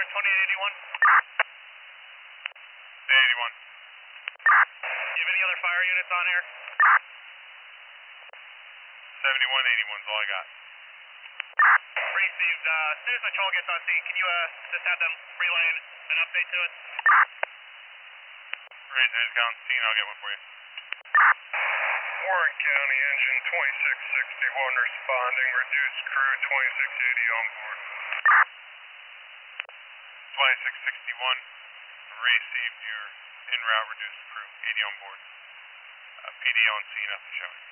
Warren 2881. 81. Do you have any other fire units on here? 7181 is all I got. Received. As soon as patrol gets on scene, can you just have them relay an update to us? Right, I just got on scene. I'll get one for you. Warren County engine 2661 responding. Reduced crew 2680 on board. 2661. Received your en route reduced crew. 80 on board. PD on scene, nothing showing.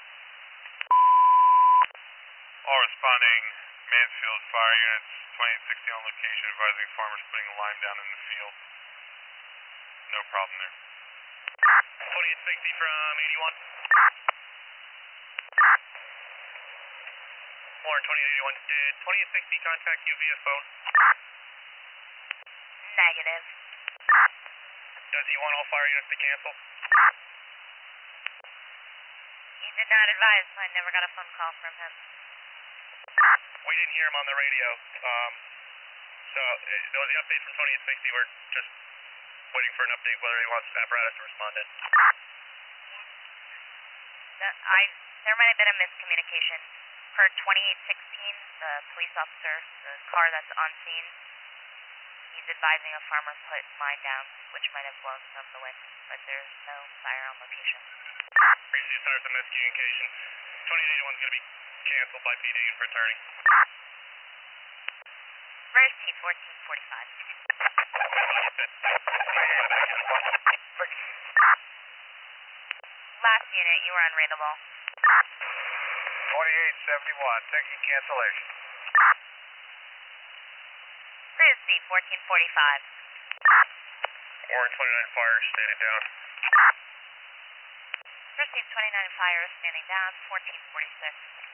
All responding Mansfield fire units, 2860 on location, advising farmers putting a line down in the field. No problem there. 2860 from 81. Warren 2881. Did 2860 contact you via phone? Negative. Does he want all fire units to cancel? He did not advise, so I never got a phone call from him. We didn't hear him on the radio. So there was the update from 2860. We're just waiting for an update whether he wants apparatus to respond in. There might have been a miscommunication. Per 2816, the police officer, the car that's on scene, he's advising a farmer put line down, which might have blown from the wind, but there's no fire on location. Received, there's a miscommunication. 2881 is going to be canceled by PD and returning. Where's T1445? Last unit, you were unreadable. 2871, taking cancellation. Where's T1445? Warren 29 fire, standing down. Received 29 fire, standing down, 1446.